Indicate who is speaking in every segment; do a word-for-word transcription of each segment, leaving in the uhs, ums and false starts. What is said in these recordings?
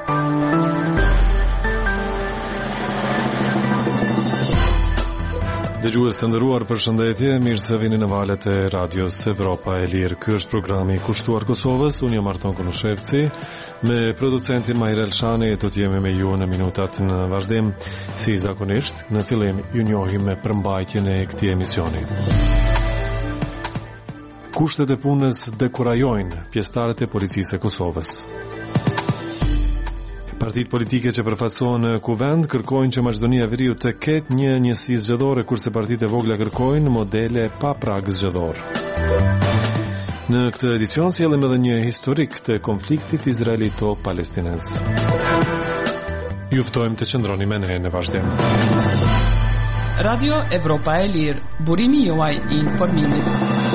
Speaker 1: Dëgjues të nderuar, përshëndetje, mirë se vini në valët e Radios Evropa e Lirë. Ky është programi i kushtuar Kosovës. Unë jam Arton Konushevci, me producentin Majrel Elshani, do të jemi me ju në minutat në vazhdim. Si zakonisht, në fillim ju njohim me përmbajtjen e këtij emisioni. Kushtet e punës dekurajojnë pjesëtarët e policisë së Kosovës. Partitë politike që përfaqësohen në kuvend kërkojnë që Maqedonia e Veriut të ketë një njësi zgjedhore, kurse partitë e vogla kërkojnë modele pa prag zgjedhor. Në këtë edicion sjellim edhe një historik të konfliktit izraelito-palestinez. Ju ftojmë të qëndroni me ne në vazhdim.
Speaker 2: Radio Evropa e Lirë, burimi juaj i informimit.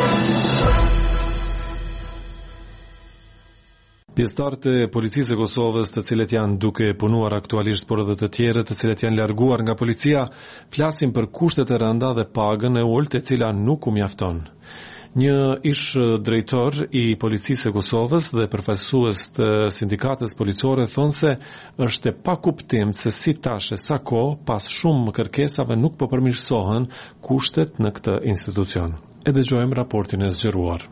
Speaker 1: Pjesëtarët e policisë së Kosovës, të cilët janë duke punuar aktualisht, por edhe të tjerët të cilët janë larguar nga policia, flasin për kushtet e rënda dhe pagën e ulët, e cila nuk u mjafton. Një ish drejtor i policisë së Kosovës dhe përfaqësues të sindikatës policore thonë se është e pakuptim se si tash e sa kohë pas shumë kërkesave nuk po përmirësohen kushtet në këtë institucion. E dëgjojmë raportin e zgjeruar.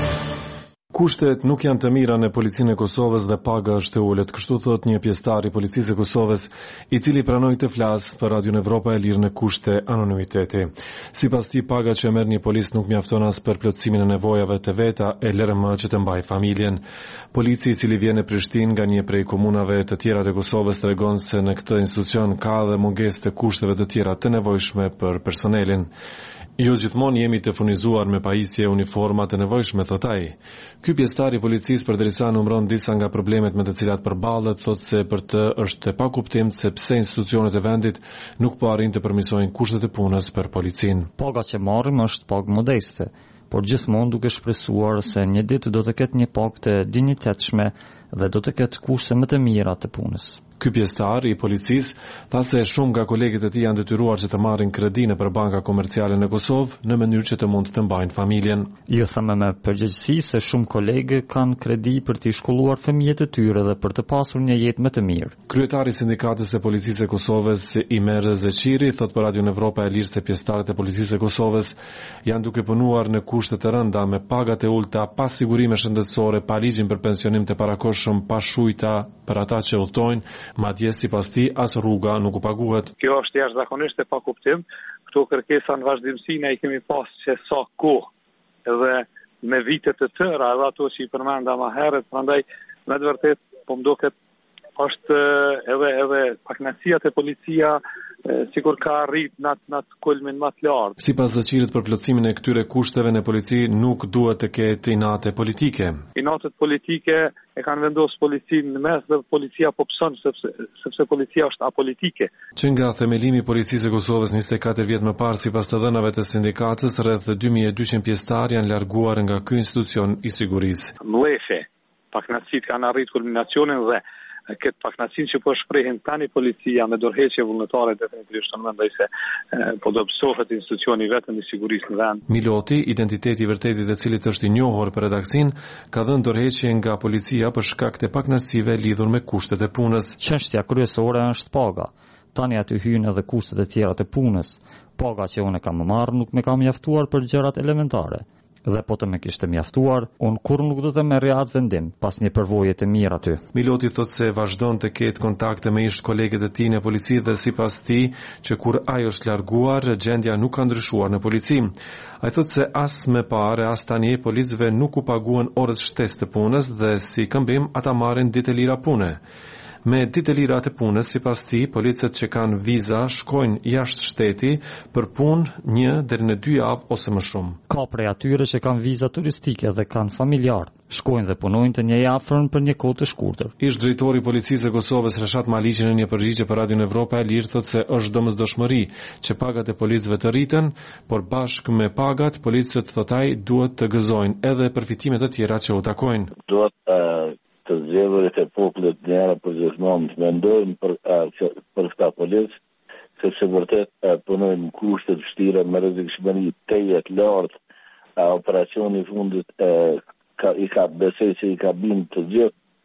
Speaker 1: Kushtet nuk janë të mira në policinë e Kosovës dhe paga është e ulët, kështu thot një pjesëtar i policisë së Kosovës, i cili pranoi të flasë për Radio Evropa e Lirë në kushte anonimiteti. Sipas tij, paga që merr një policë nuk mjafton as për plotësimin e nevojave të veta e L R M që të mbajë familjen. Polici i cili vjen në Prishtinë nga një prej komunave të tjera të Kosovës tregon se në këtë institucion ka dhe mungesë të kushteve të tjera të nevojshme për personelin. Jo gjithmonë jemi të furnizuar me pajisje uniforma të nevojshme, thot ai. Ky pjesëtar i policisë përderisa numëron disa nga problemet me të cilat përballet, thotë se për të është e pakuptim se pse institucionet e vendit nuk po arrin të përmirësojnë kushtet e punës për policinë.
Speaker 3: Paga që marrim është pagë modeste, por gjithmonë duke shpresuar se një ditë do të ketë një pagë të dinjitetshme dhe do të ketë kushte më të mira të punës.
Speaker 1: Ky pjesëtar i policisë tha se shumë nga kolegët e tij janë detyruar që të marrin kredi nëpër banka komerciale në Kosovë në mënyrë që të mund të mbajnë familjen.
Speaker 3: Jo thamë me përgjegjësi se shumë kolegë kanë kredi për të shkolluar fëmijët e tyre dhe për të pasur një jetë më të mirë.
Speaker 1: Kryetari i sindikatës së policisë së Kosovës, Imer Zeçiri, thot për Radio Evropa e Lirë se pjesëtarët e policisë së Kosovës janë duke punuar në kushte të rënda me pagat e ulta, pa sigurime shëndetësore, pa ligjin për pensionim të parakohshëm, pa shujta për ata që udhtojnë. Madje sipas tij as rruga nuk u paguhet.
Speaker 4: Kjo është jashtëzakonisht e pakuptim. Këto kërkesa në vazhdimsi ne i kemi pas që sa kohë edhe me vite të tëra, edhe ato që i përmenda më herët, prandaj me të vërtet po më duket është edhe edhe paknasia te policia sikur ka arrit në në kulmin më të lartë.
Speaker 1: Sipas Zeçirit, për plotësimin e këtyre kushteve në polici nuk duhet të ketë inate politike.
Speaker 4: Inatet politike e kanë vendosur policinë në mes dhe policia po pson sepse sepse policia është apolitike.
Speaker 1: Që nga themelimi i policisë së Kosovës njëzet e katër vjet më parë, sipas të dhënave të sindikatës, rreth dy mijë e dyqind pjesëtar janë larguar nga ky institucion i sigurisë.
Speaker 4: Mlefe, paknasit kanë arrit kulminacionin dhe këtë paknacin që po shprehin tani policia me dorëheqje vullnetare definitivisht në mendoj se po dobësohet institucioni vetëm i sigurisë në vend.
Speaker 1: Miloti, identiteti i vërtetit e cilit është i njohur për redaksin, ka dhënë dorëheqje nga policia për shkak të paknaqësive lidhur me kushtet e punës.
Speaker 3: Çështja kryesore është paga. Tani aty hyjnë edhe kushtet e tjera të punës. Paga që unë kam marrë nuk më ka mjaftuar për gjërat elementare. Dhe po të me kishte mjaftuar, unë kur nuk do të merrja atë vendim, pas një përvoje të mirë aty.
Speaker 1: Miloti thot se vazhdon të ketë kontakte me ish kolegët e tij në polici dhe sipas tij që kur ai është larguar, gjendja nuk ka ndryshuar në polici. Ai thot se as më parë as tani policëve nuk u paguan orët shtesë të punës dhe si këmbim ata marrin ditë lira pune. Me ditë lira të punës, sipas tij, policët që kanë viza shkojnë jashtë shteti për punë një deri në dy javë ose më shumë.
Speaker 3: Ka prej atyre që kanë viza turistike dhe kanë familjar, shkojnë dhe punojnë të një javë për një kohë të shkurtër.
Speaker 1: Ish drejtori i policisë së Kosovës Reshat Maliqi në një përgjigje për Radio Evropa e Lirë thotë se është domosdoshmëri që pagat e policëve të rriten, por bashkë me pagat policët, thotë ai, duhet të gëzojnë edhe përfitimet e tjera që u takojnë.
Speaker 5: Duhet uh... të zgjedhurit e popullit njëra për gjithmonë të mendojnë për, për këta policë, sepse vërtet punojnë kushte të vështira me rrezikshmëri teje të lartë. Operacioni i fundit e, ka, i ka besoj se i ka bind të gjithë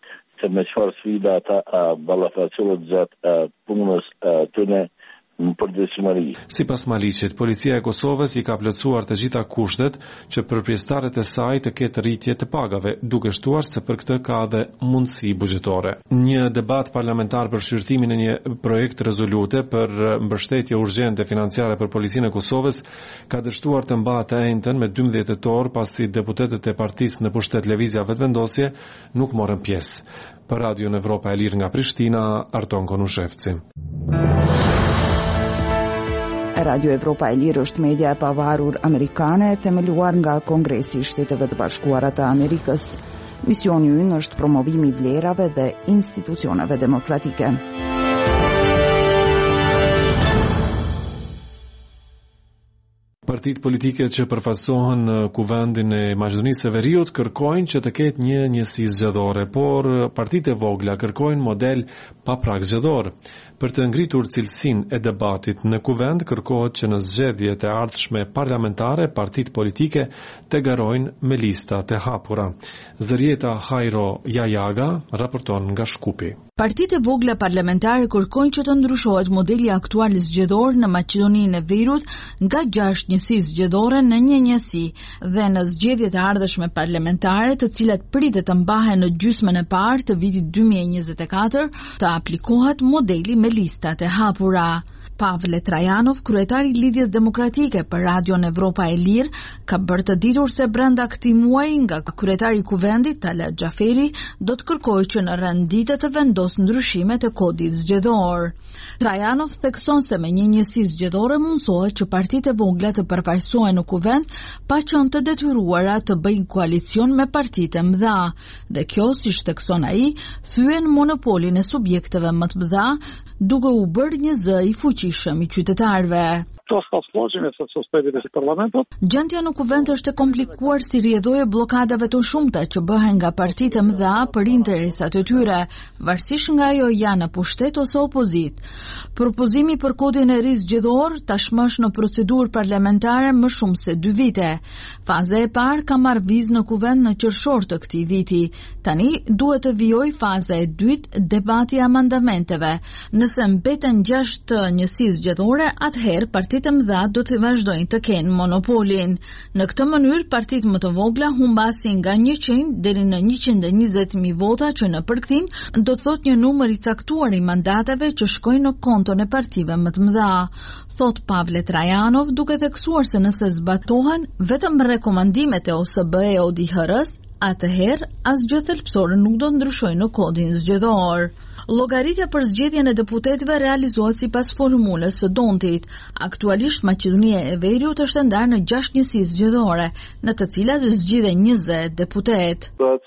Speaker 5: se me çfarë sfida ata ballafaqohen gjatë punës tyre në përditshmëri.
Speaker 1: Sipas Maliqit, policia e Kosovës i ka plotësuar të gjitha kushtet që për pjesëtarët e saj të ketë rritje të pagave, duke shtuar se për këtë ka edhe mundësi buxhetore. Një debat parlamentar për shqyrtimin e një projekt rezolute për mbështetje urgjente financiare për policinë e Kosovës ka dështuar të mbahet të enjtën me dymbëdhjetë tetor pasi deputetët e partisë në pushtet Lëvizja Vetëvendosje nuk morën pjesë. Për Radio Evropa e Lirë nga Prishtina, Arton Konushevci.
Speaker 6: Radio Evropa e Lirë është media e pavarur amerikane e themeluar nga Kongresi i Shteteve të Bashkuara të Amerikës. Misioni i ynë është promovimi i vlerave dhe institucioneve demokratike.
Speaker 1: Partitë politike që përfaqësohen në kuvendin e Maqedonisë së Veriut kërkojnë që të ketë një njësi zgjedhore, por partitë e vogla kërkojnë model pa prag zgjedhor. Për të ngritur cilësinë e debatit në kuvend, kërkohet që në zgjedhjet e ardhshme parlamentare partitë politike të garojnë me lista të hapura. Zërieta Hajro Jajaga raporton nga Shkupi.
Speaker 7: Partitë e vogla parlamentare kërkojnë që të ndryshohet modeli aktual zgjedhor në Maqedoninë e Veriut nga gjashtë njësi zgjedhore në një njësi dhe në zgjedhjet e ardhshme parlamentare, të cilat pritet të mbahen në gjysmën e parë të vitit dy mijë e njëzet e katër, të aplikohet modeli me listat e hapura. Pavle Trajanov, kryetari i Lidhjes Demokratike për Radion Evropa e Lirë, ka bërë të ditur se brenda këtij muaji nga kryetari i kuvendit Talat Xhaferi do të kërkojë që në rendite të vendos ndryshime të kodit zgjedhor. Trajanov thekson se me një njësi zgjedhore mundsohet që partitë e vogla të përfaqësohen në kuvend pa qenë të detyruara të bëjnë koalicion me partitë e mëdha, dhe kjo, siç thekson ai, thyen monopolin e subjekteve më të mëdha, duke u bërë një zë i fuqishëm i qytetarëve. Gjendja në kuvend është e komplikuar si rrjedhoi bllokadave të shumta që bëhen nga partitë e mëdha për interesat e tyre, varësisht nga ajo janë në pushtet ose opozit. Propozimi për kodin e ri zgjedhor tashmë është në procedurë parlamentare më shumë se dy vite. Faza e parë ka marrë vizë në kuvend në qershor të këtij viti. Tani duhet të vijojë faza e dytë, debati i amendamenteve. Nëse mbeten gjashtë njësi zgjedhore, atëherë partitë e mëdha do të vazhdojnë të kenë monopolin. Në këtë mënyrë, partitë më të vogla humbasin nga njëqind deri në njëqind e njëzet mijë vota, që në përkthim do të thotë një numër i caktuar i mandateve që shkojnë në konton e partive më të mëdha. Thot Pavle Trajanov, duke theksuar se nëse zbatohen vetëm rekomandimet e O S B E O D H R-s, atëherë asgjë thelbësore nuk do ndryshojë në kodin zgjedhor. Llogaritja për zgjedhjen e deputetëve realizohet sipas formulës së Dontit. Aktualisht Maqedonia e Veriut është ndarë në gjashtë njësi zgjedhore, në të cilat zgjidhen njëzet deputet.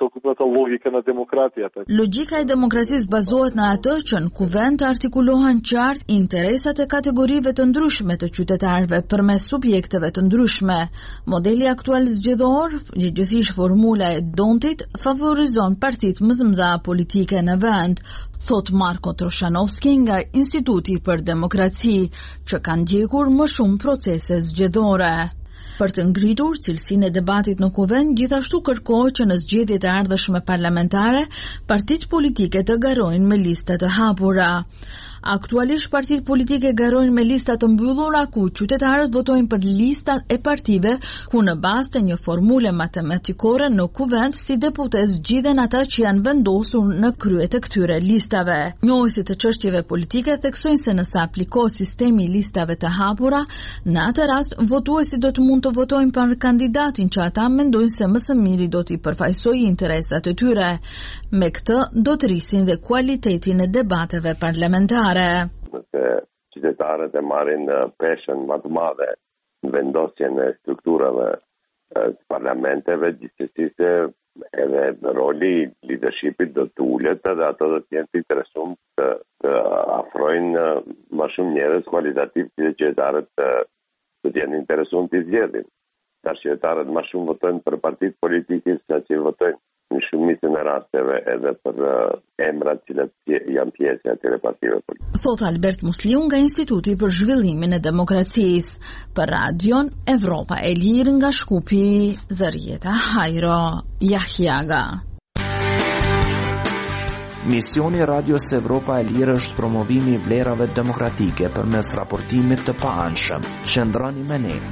Speaker 7: Logjika e demokracisë bazohet në atë që në kuvend të artikulohen qartë interesat e kategorive të ndryshme të qytetarëve përmes subjekteve të ndryshme. Modeli aktual zgjedhor, gjithsesi formula e Dontit, favorizon partitë më të mëdha politike në vend, thot Marko Troshanovski nga Instituti për Demokraci, që kanë ndjekur më shumë procese zgjedhore. Për të ngritur cilësinë e debatit në kuvend, gjithashtu kërkohet që në zgjedhjet e ardhshme parlamentare, partitë politike të garojnë me lista të hapura. Aktualisht partitë politike garojnë me lista të mbyllura ku qytetarët votojnë për listat e partive ku në bazë të një formule matematikore në kuvend si deputet zgjidhen ata që janë vendosur në krye të këtyre listave. Njohësit të çështjeve politike theksojnë se nëse aplikohet sistemi i listave të hapura, në atë rast votuesit do të mund të votojnë për kandidatin që ata mendojnë se më së miri do t'i përfaqësojë interesat e tyre. Me këtë do të rrisin dhe kualitetin e debateve parlamentare.
Speaker 8: Nëse qytetarët e marrin peshën më të madhe në vendosjen e strukturave të parlamenteve, gjithsesi se edhe roli i leadershipit do të ulet dhe ato do të jenë të interesuar të, të afrojnë më shumë njerëz kualitativ që qytetarët do të jenë interesuar të zgjedhin. Tash qytetarët më shumë votojnë për partitë politike se që votojnë në shumicën e rasteve edhe për uh, emrat që janë pjesë e atyre partive politike.
Speaker 7: Thot Albert Musliu nga Instituti për Zhvillimin e Demokracisë. Për Radion Evropa e Lirë nga Shkupi, Zërieta Hajro Jahjaga.
Speaker 9: Misioni i Radios Evropa e Lirë është promovimi i vlerave demokratike përmes raportimit të paanshëm. Qëndroni me ne.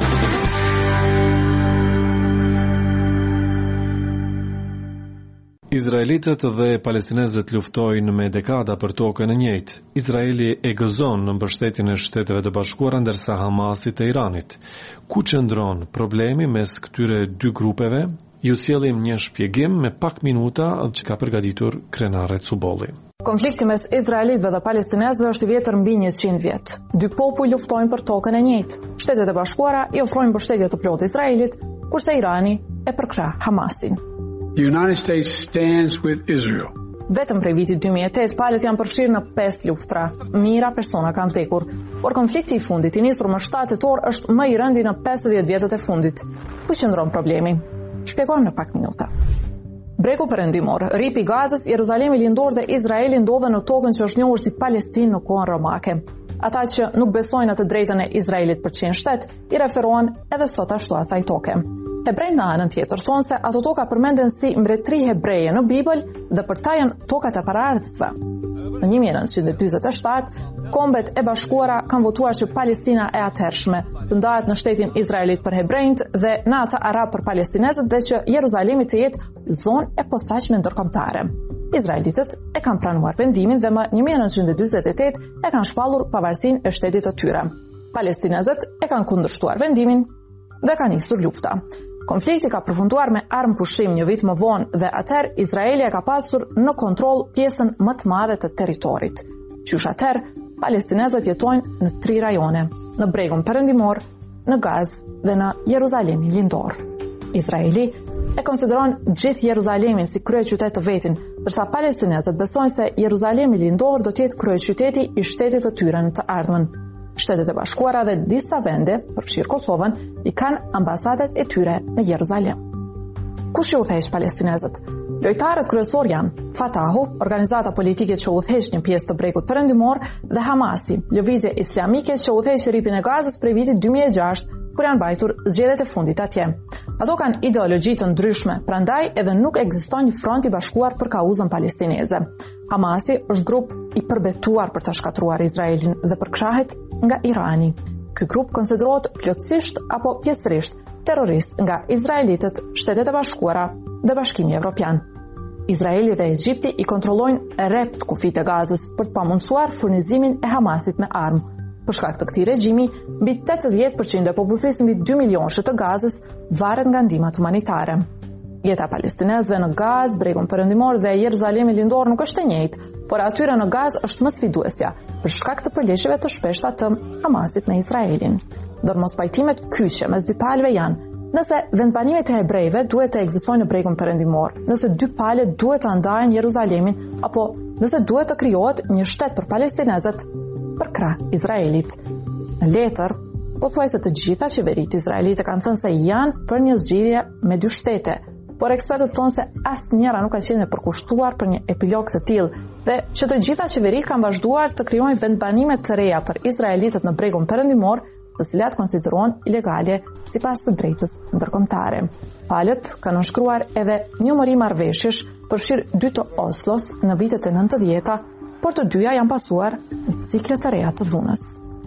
Speaker 1: Izraelitët dhe palestinezët luftojnë me dekada për tokën e njëjtë. Izraeli e gëzon në mbështetjen e Shteteve të Bashkuara ndërsa Hamasi të Iranit. Ku qëndron problemi mes këtyre dy grupeve? Ju sjellim një shpjegim me pak minuta që ka përgatitur Krenare Cubolli.
Speaker 10: Konflikti mes izraelitëve dhe palestinezëve është i vjetër mbi njëqind vjet. Dy popull luftojnë për tokën e njëjtë. Shtetet e Bashkuara i ofrojnë mbështetje të plotë Izraelit, kurse Irani e përkrah Hamasin.
Speaker 11: The United States stands with Israel.
Speaker 10: Vetëm prej vitit dy mijë e tetë, palët janë përfshirë në pesë luftra. Mijëra persona kanë vdekur, por konflikti i fundit i nisur më shtatë tetor është më i rëndi në pesëdhjetë vjetët e fundit. Ku qëndron problemi? Shpjegojmë në pak minuta. Bregu perëndimor, ripi i Gazës, Jeruzalemi lindor dhe Izraeli ndodhen në tokën që është njohur si Palestinë në kohën romake. Ata që nuk besojnë atë drejtën e Izraelit për qenë shtet, i referohen edhe sot ashtu asaj toke. Hebrejnë në anën tjetër thonë se ato toka përmenden si mbretëri hebreje në Bibël dhe për ta janë tokat e paraardhësve. Në një mijë e nëntëqind e dyzet e shtatë, Kombet e Bashkuara kanë votuar që Palestina e atëhershme të ndahet në shtetin Izraelit për hebrejt dhe në atë arab për palestinezët dhe që Jeruzalemi të jetë zonë e posaçme ndërkombëtare. Izraelitët e kanë pranuar vendimin dhe më një mijë e nëntëqind e dyzet e tetë e kanë shpallur pavarësinë e shtetit të tyre. Palestinezët e kanë kundërshtuar vendimin dhe ka nisur lufta. Konflikti ka përfunduar me armë pushim një vit më vonë dhe atëherë Izraeli e ka pasur në kontroll pjesën më të madhe të territorit. Qysh atëherë, palestinezët jetojnë në tri rajone, në Bregun Perëndimor, në Gazë dhe në Jeruzalemin lindor. Izraeli e konsideron gjithë Jeruzalemin si kryeqytet të vetin, ndërsa palestinezët besojnë se Jeruzalemi lindor do të jetë kryeqyteti i shtetit të tyre në të ardhmen. Shtetet e Bashkuara dhe disa vende, përfshirë Kosovën, i kanë ambasadet e tyre në Jeruzalem. Kush i udhëheq palestinezët? Lojtarët kryesor janë Fatahu, organizata politike që udhëheq një pjesë të Bregut Perëndimor, dhe Hamasi, lëvizje islamike që udhëheq ripin e Gazës prej vitit dy mijë e gjashtë, kur janë mbajtur zgjedhjet e fundit atje. Ato kanë ideologji të ndryshme, prandaj edhe nuk ekziston një front i bashkuar për kauzën palestineze. Hamasi është grup i përbetuar për të shkatruar Izraelin dhe përkrahet nga Irani. Ky grup konsiderohet plotësisht apo pjesërisht terrorist nga izraelitët, Shtetet e Bashkuara dhe Bashkimi Evropian. Izraeli dhe Egjipti i kontrollojnë rreth kufit e Gazës për të pamundsuar furnizimin e Hamasit me armë. Për shkak të këtij regjimi, mbi tetëdhjetë përqind e popullsisë mbi dy milionësh të Gazës varet nga ndihmat humanitare. Jeta palestinezëve në Gazë, Bregun Perëndimor dhe Jeruzalemi lindor nuk është e njëjtë, por atyre në Gazë është më sfiduesja për shkak të përleshjeve të shpeshta të Hamasit me Izraelin. Ndër mospajtimet kyçe mes dy palëve janë: nëse vendbanimet e hebrejve duhet të ekzistojnë në Bregun Perëndimor, nëse dy palët duhet të ndajnë Jeruzalemin, apo nëse duhet të krijohet një shtet për palestinezët për krah Izraelit. Në letër, pothuajse të gjitha qeveritë izraelite kanë thënë se janë për një zgjidhje me dy shtete, por ekspertët thonë se asnjëra nuk ka qenë e përkushtuar për një epilog të tillë dhe që të gjitha qeveritë kanë vazhduar të krijojnë vendbanime të reja për izraelitët në Bregun Perëndimor, të cilat konsiderohen ilegale sipas të drejtës ndërkombëtare. Palët kanë nënshkruar edhe një mori marrëveshjesh përfshir dy të Oslos në vitet e nëntëdhjeta, por të dyja janë pasuar në cikle të reja të dhunës.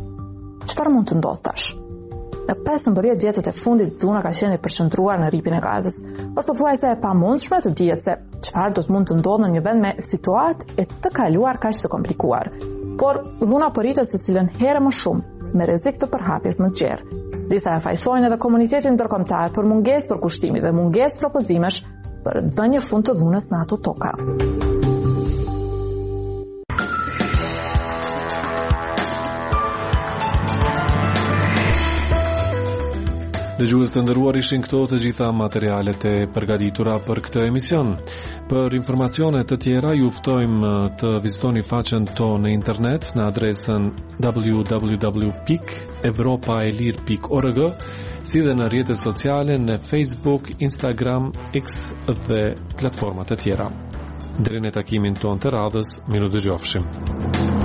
Speaker 10: Çfarë mund të ndodhë tash? Në pesëmbëdhjetë vjetët e fundit dhuna ka qenë e përqendruar në ripin e Gazës. Është pothuajse e pamundshme të dihet se çfarë do të mund të ndodhë në një vend me situatë e të kaluar kaq të komplikuar. Por dhuna po rritet secilën herë më shumë, me rrezik të përhapjes më të gjerë. Disa e fajsojnë edhe komunitetin ndërkombëtar për mungesë përkushtimi dhe mungesë propozimesh për të dhënë një fund të dhunës në ato toka.
Speaker 1: Dëgjues të nderuar, ishin këto të gjitha materialet e përgatitura për këtë emision. Për informacione të tjera ju ftojmë të vizitoni faqen tonë në internet në adresën w w w pikë evropaelir pikë org, si dhe në rrjetet sociale në Facebook, Instagram, X dhe platformat e tjera. Deri në takimin tonë të radhës, miru dëgjofshim.